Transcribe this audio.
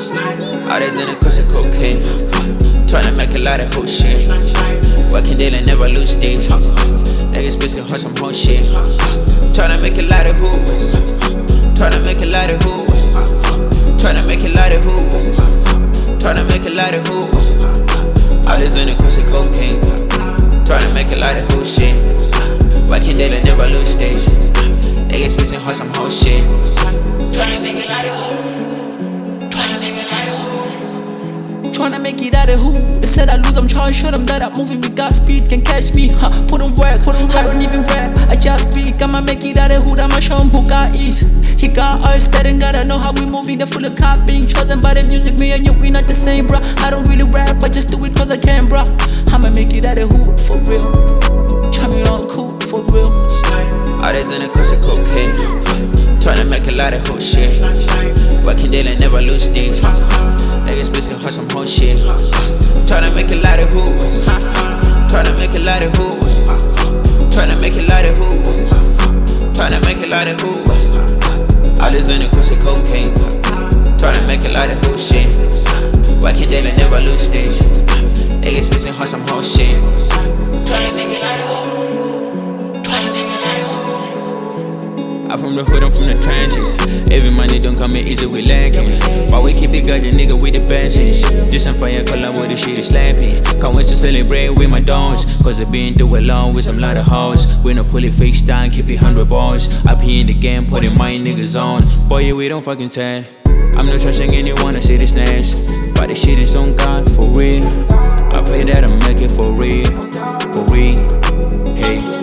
All this in a course of cocaine. Tryna make a lot of whole shit. Working daily, never lose days. Niggas busy on some whole shit. Tryna make a lot of hoops. Tryna make a lot of hoops. Tryna make a lot of hoops. Tryna make a lot of hoops. All this in a course of cocaine. Tryna make a lot of whole shit. Working daily, never lose days. Niggas busy on some whole shit. Tryna make a lot of hoops. Tryna make it out of who? They said I lose, I'm trying to show them that I'm moving with God's speed. Can catch me, put on work, I don't even rap, I just speak. I'ma make it out of hood, I'ma show him who God is. He got us, they don't gotta know how we moving. They're full of cop being chosen by the music. Me and you, we not the same, bruh. I don't really rap, I just do it cause I can, bruh. I'ma make it out of hood, for real. Try me on cool, for real. All this in a course of cocaine. Tryna make a lot of whole shit. Working daily, never lose days. Niggas busy on some whole shit. Tryna make a lot of hoops. Tryna make a lot of hoops. Tryna make a lot of hoops. Tryna make a lot of hoops. All this in a course of cocaine. Tryna make a lot of whole shit. Working daily, never lose days. Niggas busy on some whole shit. Tryna make a lot of hoops. I'm from the hood, I'm from the trenches. Every money don't come in easy, we lacking. But we keep it gudging, nigga, with the benches. This on fire, color with the shit is slapping. Can't wait to celebrate with my dons. Cause I been through along with some lot of hoes. We no pull it fake down, keep it 100 bars. I be in the game, putting my niggas on. Boy, yeah, we don't fucking tell. I'm not trusting anyone, I see the snares. But the shit is on God, for real. I pray that I make it for real. For real, hey.